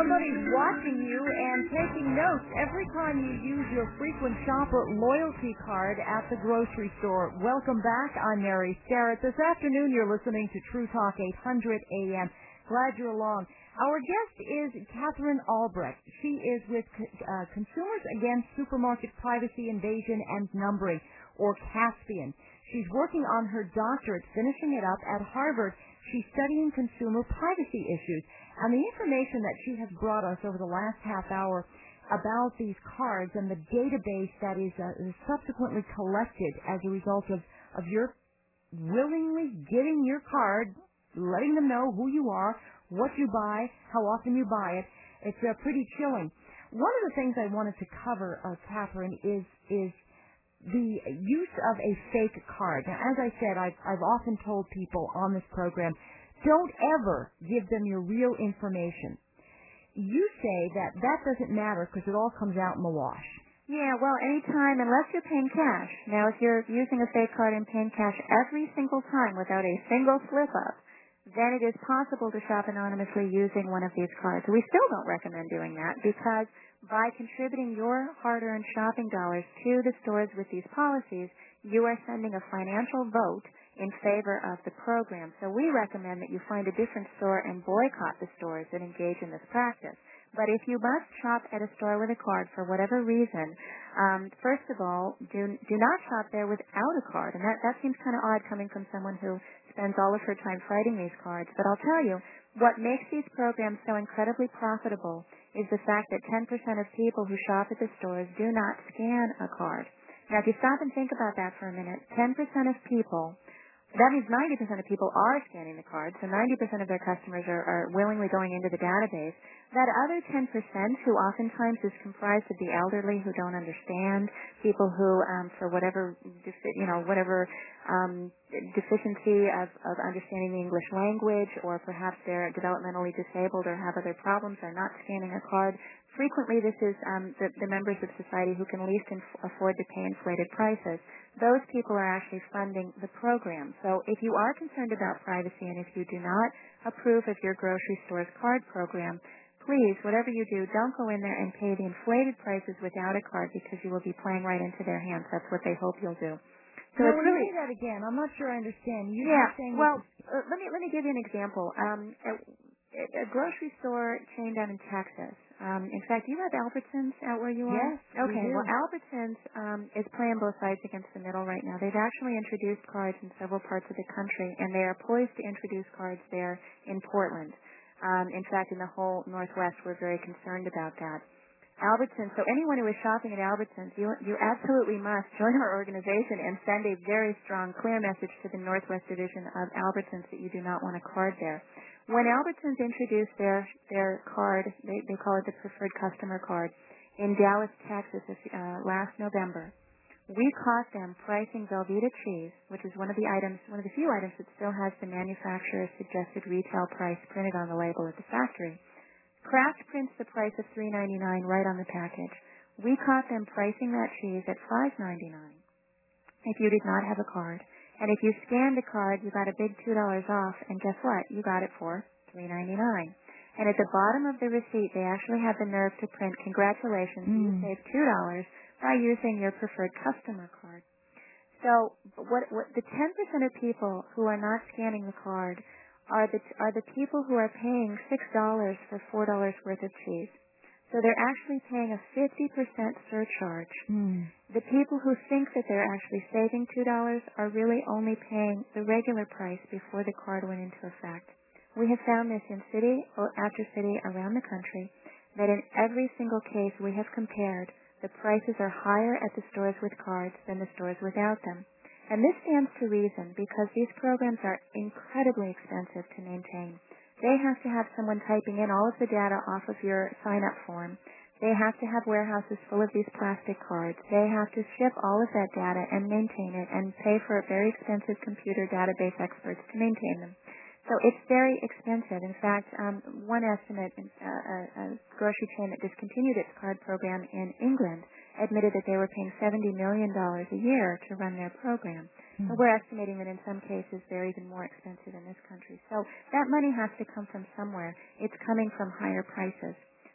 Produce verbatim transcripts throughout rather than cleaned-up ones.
somebody's watching you and taking notes every time you use your frequent shopper loyalty card at the grocery store. Welcome back. I'm Mary Starrett. This afternoon you're listening to True Talk eight hundred A M. Glad you're along. Our guest is Catherine Albrecht. She is with uh, Consumers Against Supermarket Privacy Invasion and Numbering, or CASPIAN. She's working on her doctorate, finishing it up at Harvard. She's studying consumer privacy issues. And the information that she has brought us over the last half hour about these cards and the database that is uh, subsequently collected as a result of, of your willingly getting your card, letting them know who you are, what you buy, how often you buy it. It's uh, pretty chilling. One of the things I wanted to cover, uh, Catherine, is is the use of a fake card. Now, as I said, I've, I've often told people on this program, don't ever give them your real information. You say that that doesn't matter because it all comes out in the wash. Yeah, well, anytime, unless you're paying cash. Now, if you're using a fake card and paying cash every single time without a single slip-up, then it is possible to shop anonymously using one of these cards. We still don't recommend doing that because by contributing your hard-earned shopping dollars to the stores with these policies, you are sending a financial vote in favor of the program. So we recommend that you find a different store and boycott the stores that engage in this practice. But if you must shop at a store with a card for whatever reason, um, first of all, do do not shop there without a card. And that, that seems kind of odd coming from someone who spends all of her time fighting these cards. But I'll tell you, what makes these programs so incredibly profitable is the fact that ten percent of people who shop at the stores do not scan a card. Now, if you stop and think about that for a minute, ten percent of people, that means ninety percent of people are scanning the card, so ninety percent of their customers are, are willingly going into the database. That other ten percent, who oftentimes is comprised of the elderly who don't understand, people who, um, for whatever, you know, whatever um, deficiency of, of understanding the English language, or perhaps they're developmentally disabled or have other problems, are not scanning a card. Frequently, this is um, the, the members of society who can least inf- afford to pay inflated prices. Those people are actually funding the program. So if you are concerned about privacy and if you do not approve of your grocery store's card program, please, whatever you do, don't go in there and pay the inflated prices without a card because you will be playing right into their hands. That's what they hope you'll do. So no, it's really, say that again. I'm not sure I understand. You yeah, saying well, uh, let me let me give you an example. Um, a, a grocery store chain down in Texas. Um, in fact, do you have Albertsons out where you are? Yes. Okay. We do. Well, Albertsons um, is playing both sides against the middle right now. They've actually introduced cards in several parts of the country, and they are poised to introduce cards there in Portland. Um, in fact, in the whole Northwest, we're very concerned about that. Albertsons, so anyone who is shopping at Albertsons, you, you absolutely must join our organization and send a very strong, clear message to the Northwest Division of Albertsons that you do not want a card there. When Albertsons introduced their their card, they, they call it the Preferred Customer Card, in Dallas, Texas uh, last November, we caught them pricing Velveeta cheese, which is one of the items, one of the few items that still has the manufacturer's suggested retail price printed on the label at the factory. Kraft prints the price of three ninety-nine right on the package. We caught them pricing that cheese at five ninety-nine if you did not have a card. And if you scanned the card, you got a big two dollars off, and guess what? You got it for three ninety-nine. And at the bottom of the receipt, they actually have the nerve to print, congratulations, mm. you saved two dollars by using your preferred customer card. So what, what the ten percent of people who are not scanning the card are the are the people who are paying six dollars for four dollars worth of cheese. So they're actually paying a fifty percent surcharge. Mm. The people who think that they're actually saving two dollars are really only paying the regular price before the card went into effect. We have found this in city after city around the country, that in every single case we have compared, the prices are higher at the stores with cards than the stores without them. And this stands to reason because these programs are incredibly expensive to maintain. They have to have someone typing in all of the data off of your sign-up form. They have to have warehouses full of these plastic cards. They have to ship all of that data and maintain it and pay for very expensive computer database experts to maintain them. So it's very expensive. In fact, um, one estimate, uh, a, a grocery chain that discontinued its card program in England admitted that they were paying seventy million dollars a year to run their program. Mm-hmm. And we're estimating that in some cases they're even more expensive in this country. So that money has to come from somewhere. It's coming from higher prices.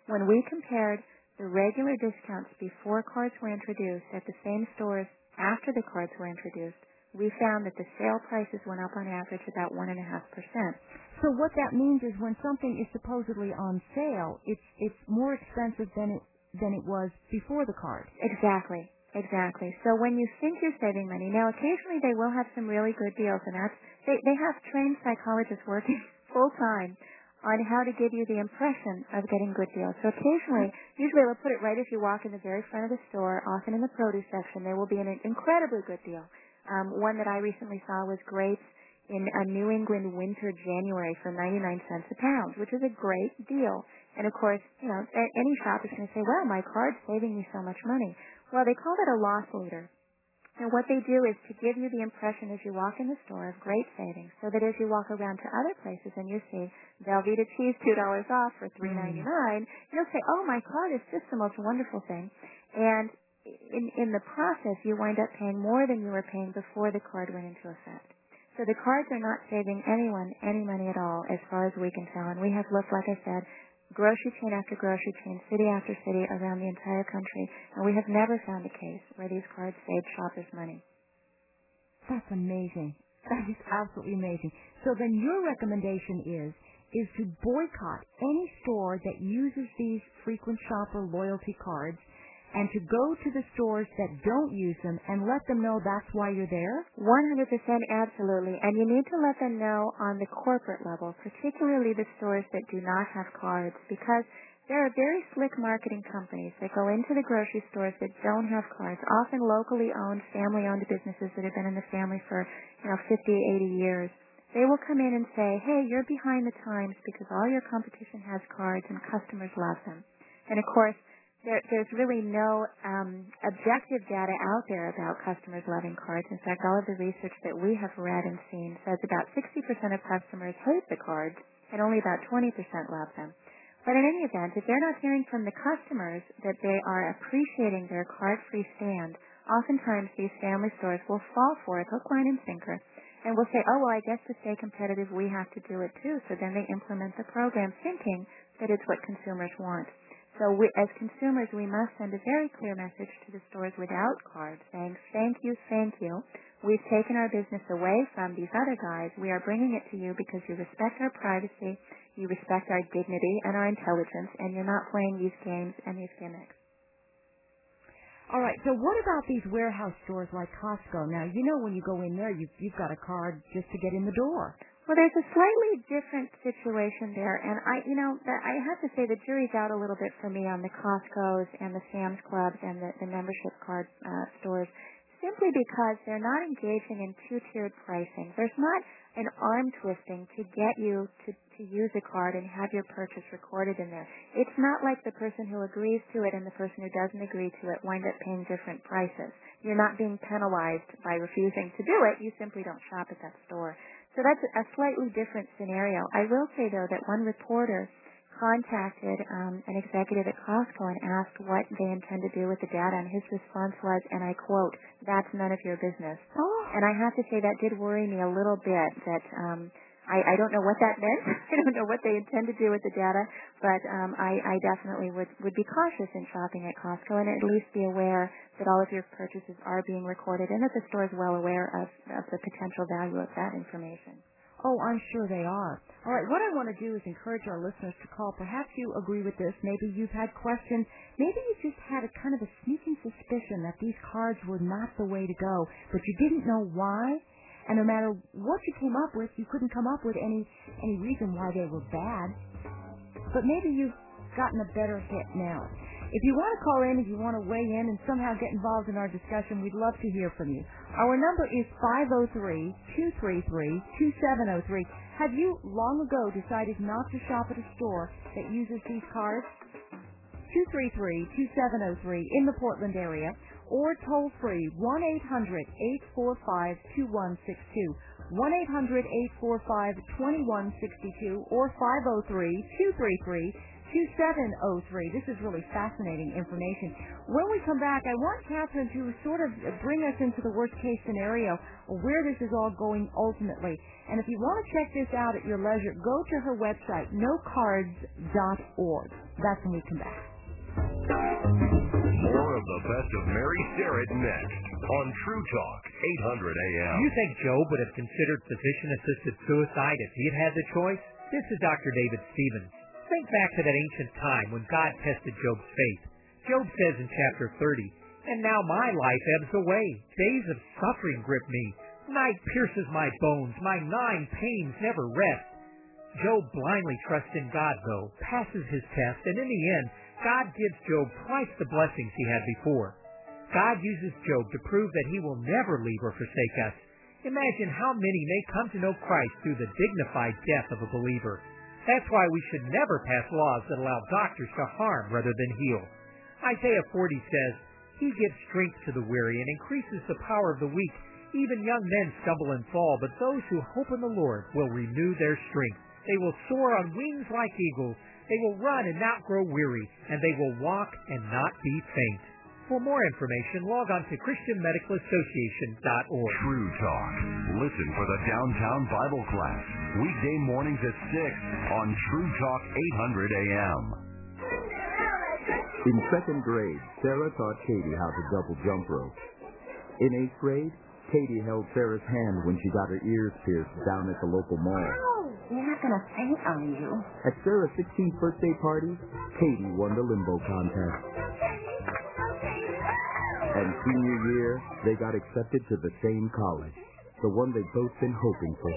When we compared the regular discounts before cards were introduced at the same stores after the cards were introduced, we found that the sale prices went up on average about one and a half percent. So what that means is when something is supposedly on sale, it's it's more expensive than it than it was before the card. Exactly. Exactly. So when you think you're saving money, now occasionally they will have some really good deals, and that's they they have trained psychologists working full time on how to give you the impression of getting good deals. So occasionally, usually they'll put it right as you walk in the very front of the store, often in the produce section, there will be an incredibly good deal. Um, one that I recently saw was grapes in a New England winter January for ninety-nine cents a pound, which is a great deal. And of course, you know, any shop is going to say, well, my card's saving me so much money. Well, they call it a loss leader. And what they do is to give you the impression as you walk in the store of great savings, so that as you walk around to other places and you see Velveeta cheese two dollars off for three ninety-nine, you'll say, oh, my card is just the most wonderful thing. And in, in the process, you wind up paying more than you were paying before the card went into effect. So the cards are not saving anyone any money at all as far as we can tell. And we have looked, like I said, grocery chain after grocery chain, city after city around the entire country, and we have never found a case where these cards saved shoppers money. That's amazing. That is absolutely amazing. So then your recommendation is is to boycott any store that uses these frequent shopper loyalty cards and to go to the stores that don't use them and let them know that's why you're there? one hundred percent absolutely. And you need to let them know on the corporate level, particularly the stores that do not have cards, because there are very slick marketing companies that go into the grocery stores that don't have cards, often locally owned, family-owned businesses that have been in the family for, you know, fifty, eighty years. They will come in and say, hey, you're behind the times because all your competition has cards and customers love them. And of course, There, there's really no um, objective data out there about customers loving cards. In fact, all of the research that we have read and seen says about sixty percent of customers hate the cards and only about twenty percent love them. But in any event, if they're not hearing from the customers that they are appreciating their card-free stand, oftentimes these family stores will fall for it, hook, line, and sinker, and will say, oh, well, I guess to stay competitive, we have to do it too. So then they implement the program thinking that it's what consumers want. So we, as consumers, we must send a very clear message to the stores without cards saying, thank you, thank you. We've taken our business away from these other guys. We are bringing it to you because you respect our privacy, you respect our dignity and our intelligence, and you're not playing these games and these gimmicks. All right, so what about these warehouse stores like Costco? Now, you know when you go in there, you've, you've got a card just to get in the door. Well, there's a slightly different situation there, and I, you know, I have to say the jury's out a little bit for me on the Costco's and the Sam's Clubs and the, the membership card uh, stores, simply because they're not engaging in two-tiered pricing. There's not an arm twisting to get you to, to use a card and have your purchase recorded in there. It's not like the person who agrees to it and the person who doesn't agree to it wind up paying different prices. You're not being penalized by refusing to do it. You simply don't shop at that store. So that's a slightly different scenario. I will say, though, that one reporter contacted um, an executive at Costco and asked what they intend to do with the data, and his response was, and I quote, that's none of your business. Oh. And I have to say that did worry me a little bit, that um, I, I don't know what that meant. I don't know what they intend to do with the data, but um, I, I definitely would, would be cautious in shopping at Costco and at least be aware that all of your purchases are being recorded and that the store is well aware of, of the potential value of that information. Oh, I'm sure they are. All right, what I want to do is encourage our listeners to call. Perhaps you agree with this. Maybe you've had questions. Maybe you just had a kind of a sneaking suspicion that these cards were not the way to go, but you didn't know why. And no matter what you came up with, you couldn't come up with any any reason why they were bad. But maybe you've gotten a better hit now. If you want to call in, if you want to weigh in and somehow get involved in our discussion, we'd love to hear from you. Our number is five oh three, two three three, two seven oh three. Have you long ago decided not to shop at a store that uses these cards? two three three, two seven oh three in the Portland area, or toll free one eight hundred, eight four five, two one six two, one eight hundred, eight four five, two one six two, or five oh three, two three three, two seven zero three. This is really fascinating information. When we come back, I want Catherine to sort of bring us into the worst-case scenario, where this is all going ultimately. And if you want to check this out at your leisure, go to her website, no cards dot org. That's when we come back. More of the best of Mary Sterrett next on True Talk, eight hundred A M. Do you think Job would have considered physician-assisted suicide if he had had the choice? This is Doctor David Stevens. Think back to that ancient time when God tested Job's faith. Job says in chapter thirty, "And now my life ebbs away. Days of suffering grip me. Night pierces my bones. My gnawing pains never rest." Job blindly trusts in God, though, passes his test, and in the end, God gives Job twice the blessings he had before. God uses Job to prove that he will never leave or forsake us. Imagine how many may come to know Christ through the dignified death of a believer. That's why we should never pass laws that allow doctors to harm rather than heal. Isaiah forty says, "He gives strength to the weary and increases the power of the weak. Even young men stumble and fall, but those who hope in the Lord will renew their strength. They will soar on wings like eagles. They will run and not grow weary, and they will walk and not be faint." For more information, log on to Christian Medical Association dot org. True Talk. Listen for the Downtown Bible Class. Weekday mornings at six on True Talk eight hundred A M. In second grade, Sarah taught Katie how to double jump rope. In eighth grade, Katie held Sarah's hand when she got her ears pierced down at the local mall. You're not going to faint, are you? At Sarah's sixteenth birthday party, Katie won the limbo contest. And senior year, they got accepted to the same college, the one they've both been hoping for.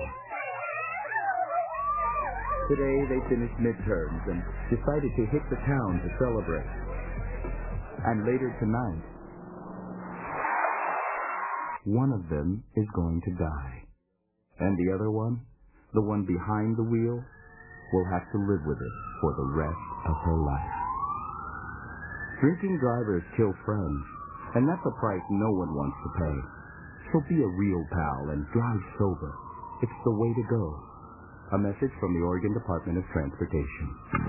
Today, they finished midterms and decided to hit the town to celebrate. And later tonight, one of them is going to die. And the other one, the one behind the wheel, will have to live with it for the rest of her life. Drinking drivers kill friends, and that's a price no one wants to pay. So be a real pal and drive sober. It's the way to go. A message from the Oregon Department of Transportation.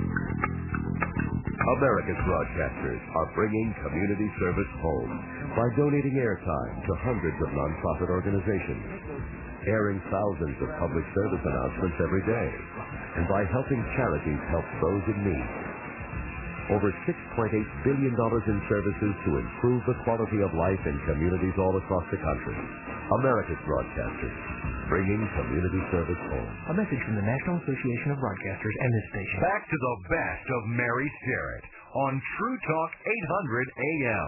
America's broadcasters are bringing community service home by donating airtime to hundreds of nonprofit organizations, airing thousands of public service announcements every day, and by helping charities help those in need. Over six point eight billion dollars in services to improve the quality of life in communities all across the country. America's broadcasters, bringing community service home. A message from the National Association of Broadcasters and this station. Back to the best of Mary Sterrett on True Talk eight hundred A M.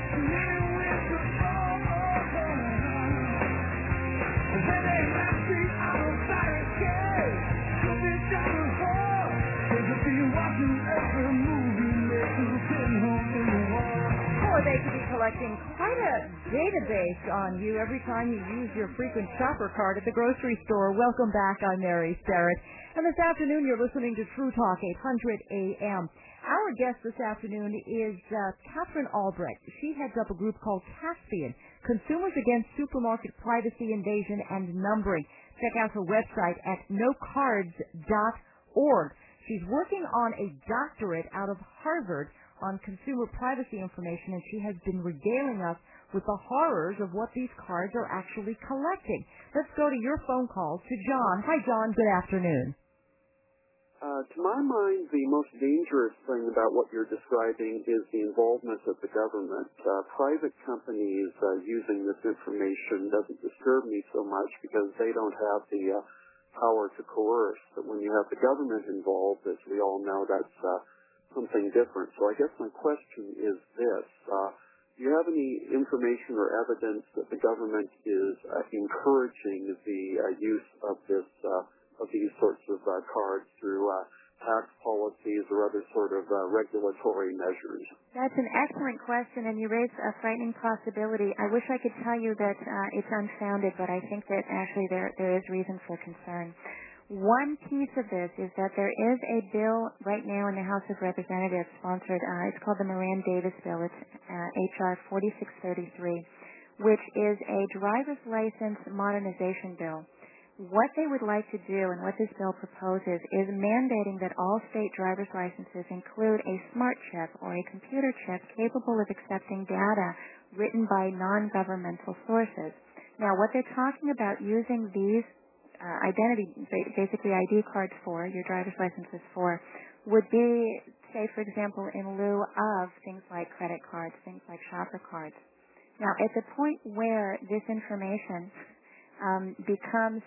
Or they could be collecting quite a database on you every time you use your frequent shopper card at the grocery store. Welcome back. I'm Mary Sterrett. And this afternoon you're listening to True Talk eight hundred A M. Our guest this afternoon is uh, Catherine Albrecht. She heads up a group called Caspian, Consumers Against Supermarket Privacy Invasion and Numbering. Check out her website at no cards dot org. She's working on a doctorate out of Harvard on consumer privacy information, and she has been regaling us with the horrors of what these cards are actually collecting. Let's go to your phone calls to John. Hi, John. Good afternoon. Uh, to my mind, the most dangerous thing about what you're describing is the involvement of the government. Uh, private companies uh, using this information doesn't disturb me so much because they don't have the uh, power to coerce. But when you have the government involved, as we all know, that's uh, something different. So I guess my question is this. Uh, do you have any information or evidence that the government is uh, encouraging the uh, use of this uh, of these sorts of uh, cards through uh, tax policies or other sort of uh, regulatory measures? That's an excellent question, and you raise a frightening possibility. I wish I could tell you that uh, it's unfounded, but I think that actually there there is reason for concern. One piece of this is that there is a bill right now in the House of Representatives sponsored. Uh, it's called the Moran-Davis bill. It's uh, H R forty-six thirty-three, which is a driver's license modernization bill, What they would like to do and what this bill proposes is mandating that all state driver's licenses include a smart chip or a computer chip capable of accepting data written by non-governmental sources. Now, what they're talking about using these uh, identity, basically I D cards for, your driver's licenses for, would be, say, for example, in lieu of things like credit cards, things like shopper cards. Now, at the point where this information um, becomes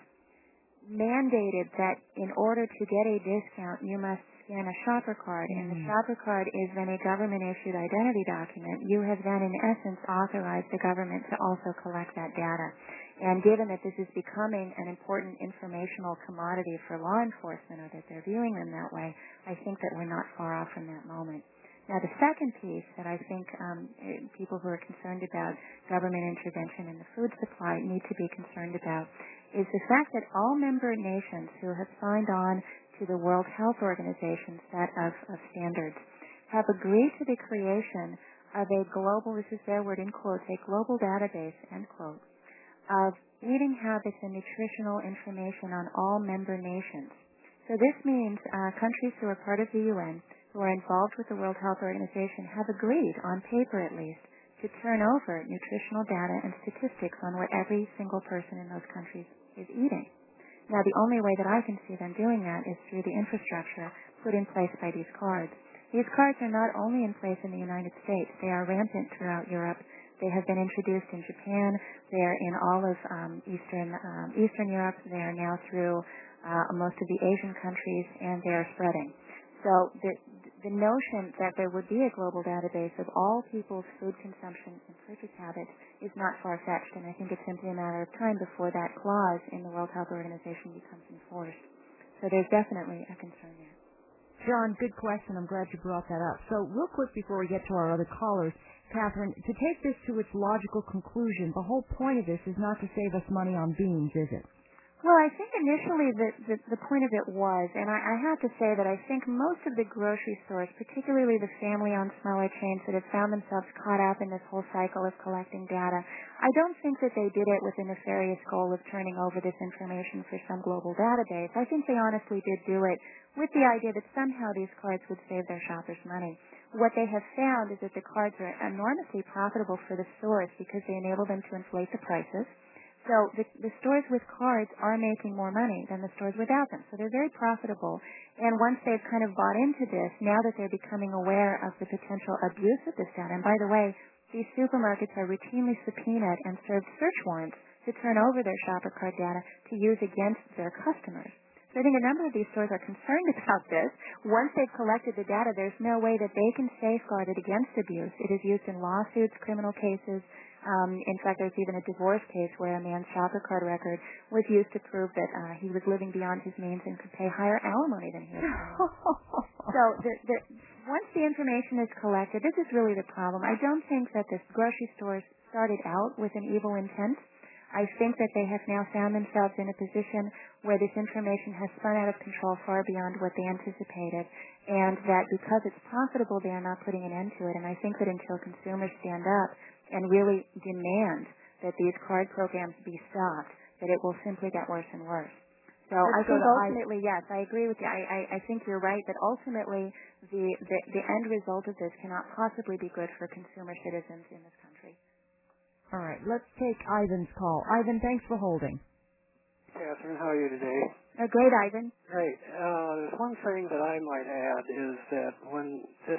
mandated that in order to get a discount, you must scan a shopper card, mm. and the shopper card is then a government-issued identity document, you have then, in essence, authorized the government to also collect that data. And given that this is becoming an important informational commodity for law enforcement, or that they're viewing them that way, I think that we're not far off from that moment. Now, the second piece that I think um, people who are concerned about government intervention in the food supply need to be concerned about is the fact that all member nations who have signed on to the World Health Organization set of, of standards have agreed to the creation of a global, this is their word in quotes, a global database, end quote, of eating habits and nutritional information on all member nations. So this means uh, countries who are part of the U N, who are involved with the World Health Organization, have agreed, on paper at least, to turn over nutritional data and statistics on what every single person in those countries is eating. Now, the only way that I can see them doing that is through the infrastructure put in place by these cards. These cards are not only in place in the United States. They are rampant throughout Europe. They have been introduced in Japan. They are in all of um, Eastern um, Eastern Europe. They are now through uh, most of the Asian countries, and they are spreading. So the, the notion that there would be a global database of all people's food consumption and purchase habits is not far-fetched, and I think it's simply a matter of time before that clause in the World Health Organization becomes enforced. So there's definitely a concern there. John, good question. I'm glad you brought that up. So real quick before we get to our other callers, Catherine, to take this to its logical conclusion, the whole point of this is not to save us money on beans, is it? Well, I think initially the, the, the point of it was, and I, I have to say that I think most of the grocery stores, particularly the family-owned smaller chains that have found themselves caught up in this whole cycle of collecting data, I don't think that they did it with a nefarious goal of turning over this information for some global database. I think they honestly did do it with the idea that somehow these cards would save their shoppers money. What they have found is that the cards are enormously profitable for the stores because they enable them to inflate the prices. So the, the stores with cards are making more money than the stores without them. So they're very profitable. And once they've kind of bought into this, now that they're becoming aware of the potential abuse of this data, and by the way, these supermarkets are routinely subpoenaed and served search warrants to turn over their shopper card data to use against their customers. So I think a number of these stores are concerned about this. Once they've collected the data, there's no way that they can safeguard it against abuse. It is used in lawsuits, criminal cases. Um, in fact, there's even a divorce case where a man's shopper card record was used to prove that uh, he was living beyond his means and could pay higher alimony than he was paying. So the, the, once the information is collected, this is really the problem. I don't think that the grocery stores started out with an evil intent. I think that they have now found themselves in a position where this information has spun out of control far beyond what they anticipated, and that because it's profitable, they are not putting an end to it. And I think that until consumers stand up and really demand that these card programs be stopped, that it will simply get worse and worse. So Let's I think ultimately, I, yes, I agree with you. I, I, I think you're right that ultimately the, the, the end result of this cannot possibly be good for consumer citizens in this country. All right, let's take Ivan's call. Ivan, thanks for holding. Catherine, how are you today? Uh, great, Ivan. Great. Uh, there's one thing that I might add is that when this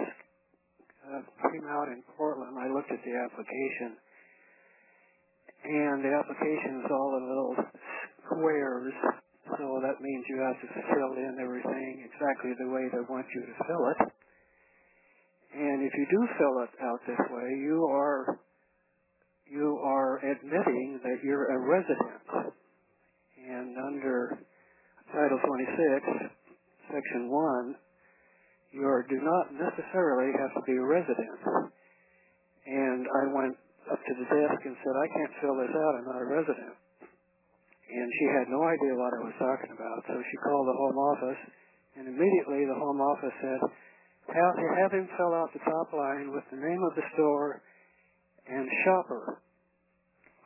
uh, came out in Portland, I looked at the application, and the application is all in little squares, so that means you have to fill in everything exactly the way they want you to fill it. And if you do fill it out this way, you are you are admitting that you're a resident. And under Title twenty-six, Section one, you are, do not necessarily have to be a resident. And I went up to the desk and said, I can't fill this out, I'm not a resident. And she had no idea what I was talking about, so she called the home office, and immediately the home office said, have, have him fill out the top line with the name of the store and shopper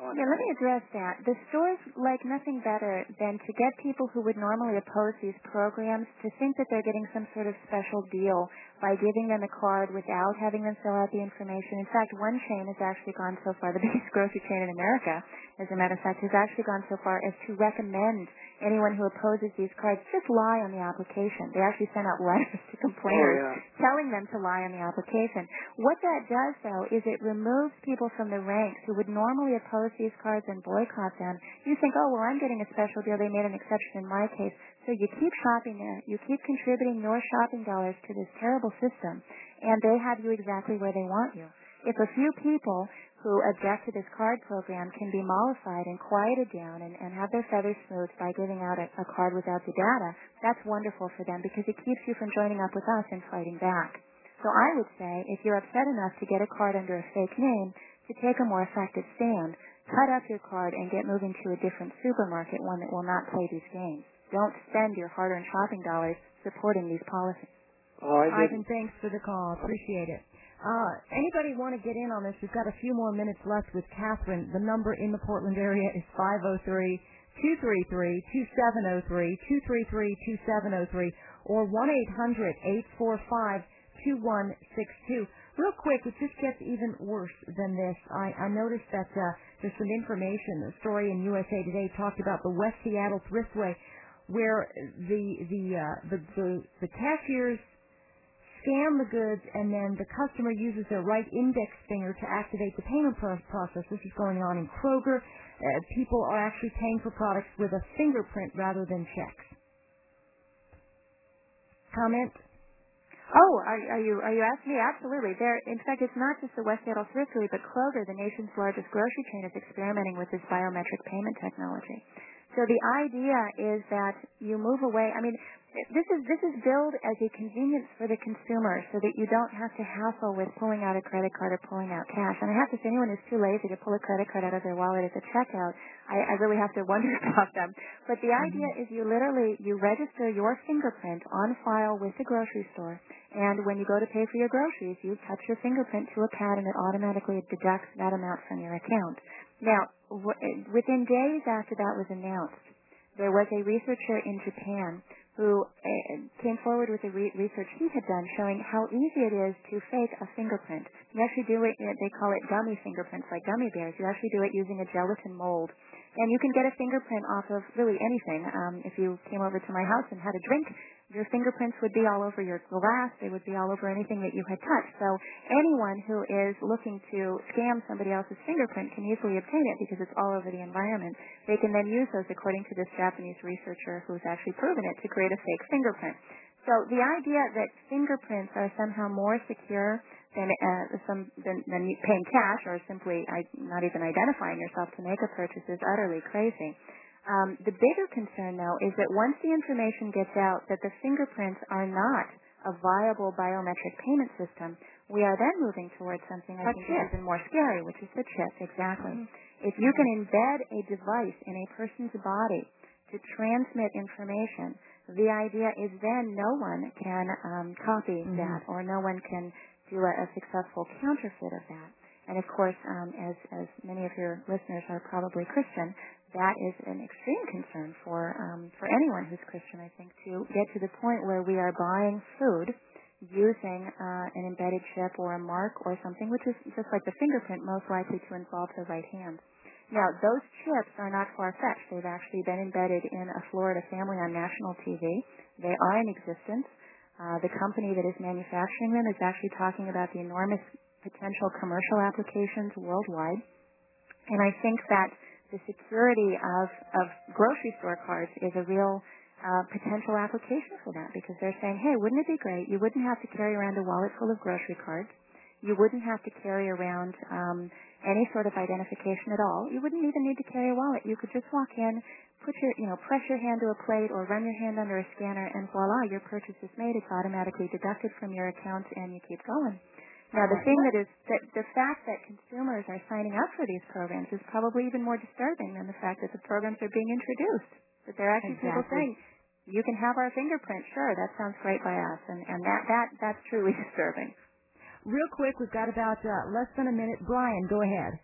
on Yeah, it. let me address that. The stores like nothing better than to get people who would normally oppose these programs to think that they're getting some sort of special deal by giving them a card without having them fill out the information. In fact, one chain has actually gone so far, the biggest grocery chain in America, as a matter of fact, has actually gone so far as to recommend anyone who opposes these cards just lie on the application. They actually send out letters to complainers oh, yeah. telling them to lie on the application. What that does, though, is it removes people from the ranks who would normally oppose these cards and boycott them. You think, oh, well, I'm getting a special deal. They made an exception in my case. So you keep shopping there. You keep contributing your shopping dollars to this terrible system, and they have you exactly where they want you. If a few people who object to this card program can be mollified and quieted down and, and have their feathers smoothed by giving out a, a card without the data, that's wonderful for them because it keeps you from joining up with us and fighting back. So I would say if you're upset enough to get a card under a fake name, to take a more effective stand, cut up your card and get moving to a different supermarket, one that will not play these games. Don't spend your hard-earned shopping dollars supporting these policies. Oh, I Ivan, thanks for the call. Appreciate it. Uh, anybody want to get in on this? We've got a few more minutes left with Catherine. The number in the Portland area is five oh three, two three three, two seven oh three, two three three, two seven oh three, or one eight hundred, eight four five, two one six two. Real quick, it just gets even worse than this. I, I noticed that uh, there's some information. A story in U S A Today talked about the West Seattle Thriftway, where the the, uh, the the the cashiers scam the goods, and then the customer uses their right index finger to activate the payment pro- process. This is going on in Kroger. Uh, people are actually paying for products with a fingerprint rather than checks. Comment? Oh, are, are you are you asking me? Absolutely. There, in fact, it's not just the West Seattle Thriftway, but Kroger, the nation's largest grocery chain, is experimenting with this biometric payment technology. So the idea is that you move away. I mean, this is this is billed as a convenience for the consumer, so that you don't have to hassle with pulling out a credit card or pulling out cash. And I have to say, anyone who's too lazy to pull a credit card out of their wallet at the checkout, I, I really have to wonder about them. But the idea is you literally you register your fingerprint on file with the grocery store, and when you go to pay for your groceries, you touch your fingerprint to a pad, and it automatically deducts that amount from your account. Now, w- within days after that was announced, there was a researcher in Japan who uh, came forward with a re- research he had done showing how easy it is to fake a fingerprint. You actually do it, they call it gummy fingerprints, like gummy bears. You actually do it using a gelatin mold. And you can get a fingerprint off of really anything. Um, if you came over to my house and had a drink, your fingerprints would be all over your glass. They would be all over anything that you had touched. So anyone who is looking to scam somebody else's fingerprint can easily obtain it because it's all over the environment. They can then use those, according to this Japanese researcher who's actually proven it, to create a fake fingerprint. So the idea that fingerprints are somehow more secure than uh, some than, than paying cash or simply I, not even identifying yourself to make a purchase is utterly crazy. Um, the bigger concern, though, is that once the information gets out that the fingerprints are not a viable biometric payment system, we are then moving towards something I think is even more scary, which is the chip. Exactly. Mm-hmm. If you can embed a device in a person's body to transmit information, the idea is then no one can um, copy mm-hmm. that, or no one can do a, a successful counterfeit of that. And of course, um, as, as many of your listeners are probably Christian, that is an extreme concern for um, for anyone who's Christian, I think, to get to the point where we are buying food using uh, an embedded chip or a mark or something, which is just like the fingerprint, most likely to involve the right hand. Now, those chips are not far-fetched. They've actually been embedded in a Florida family on national T V. They are in existence. Uh, the company that is manufacturing them is actually talking about the enormous potential commercial applications worldwide. And I think that the security of, of grocery store cards is a real uh, potential application for that, because they're saying, hey, wouldn't it be great? You wouldn't have to carry around a wallet full of grocery cards. You wouldn't have to carry around um, any sort of identification at all. You wouldn't even need to carry a wallet. You could just walk in, put your, you know, press your hand to a plate or run your hand under a scanner, and voila, your purchase is made. It's automatically deducted from your account, and you keep going. Now, the thing that is, that the fact that consumers are signing up for these programs is probably even more disturbing than the fact that the programs are being introduced. That there are actually exactly. people saying, you can have our fingerprint, sure, that sounds great by us. And, and that, that, that's truly disturbing. Real quick, we've got about uh, less than a minute. Brian, go ahead.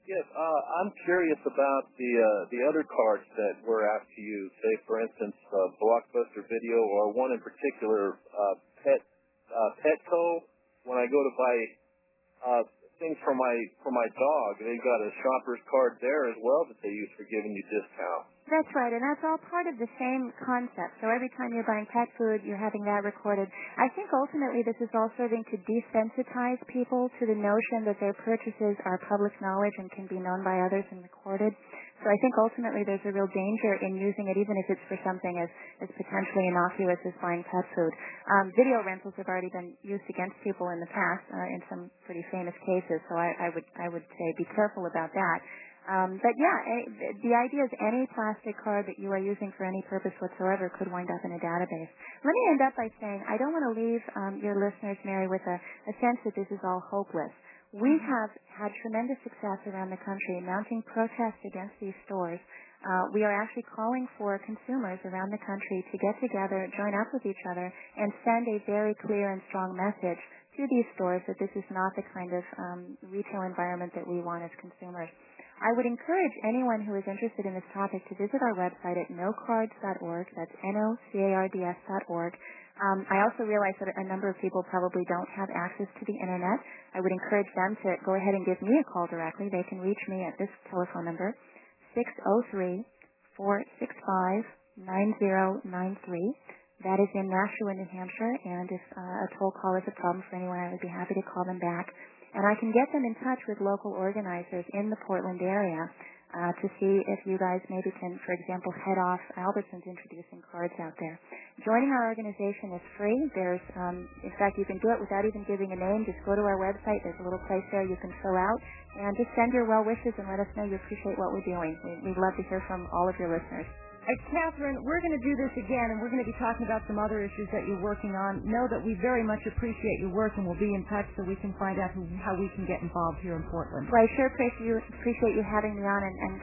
Yes, uh, I'm curious about the uh, the other cards that we're asked to use. Say, for instance, uh, Blockbuster Video, or one in particular, uh, Pet uh, Petco. When I go to buy uh, things for my for my dog, they've got a shopper's card there as well that they use for giving you discounts. That's right, and that's all part of the same concept. So every time you're buying pet food, you're having that recorded. I think ultimately this is all serving to desensitize people to the notion that their purchases are public knowledge and can be known by others and recorded. So I think ultimately there's a real danger in using it, even if it's for something as, as potentially innocuous as buying pet food. Um, video rentals have already been used against people in the past uh, in some pretty famous cases, so I, I would I would say be careful about that. Um, but yeah, a, the idea is any plastic card that you are using for any purpose whatsoever could wind up in a database. Let me end up by saying I don't want to leave um, your listeners, Mary, with a, a sense that this is all hopeless. We have had tremendous success around the country mounting protests against these stores. Uh, we are actually calling for consumers around the country to get together, join up with each other, and send a very clear and strong message to these stores that this is not the kind of um, retail environment that we want as consumers. I would encourage anyone who is interested in this topic to visit our website at no cards dot org. That's N O C A R D S dot org. Um, I also realize that a number of people probably don't have access to the Internet. I would encourage them to go ahead and give me a call directly. They can reach me at this telephone number, six oh three, four six five, nine oh nine three. That is in Nashua, New Hampshire, and if uh, a toll call is a problem for anyone, I would be happy to call them back. And I can get them in touch with local organizers in the Portland area uh, to see if you guys maybe can, for example, head off Albertsons introducing cards out there. Joining our organization is free. There's, um, in fact, you can do it without even giving a name. Just go to our website. There's a little place there you can fill out, and just send your well wishes and let us know you appreciate what we're doing. We, we'd love to hear from all of your listeners. Uh, Catherine, we're going to do this again, and we're going to be talking about some other issues that you're working on. Know that we very much appreciate your work, and we'll be in touch so we can find out who, how we can get involved here in Portland. Well, I sure appreciate you, appreciate you having me on, and, and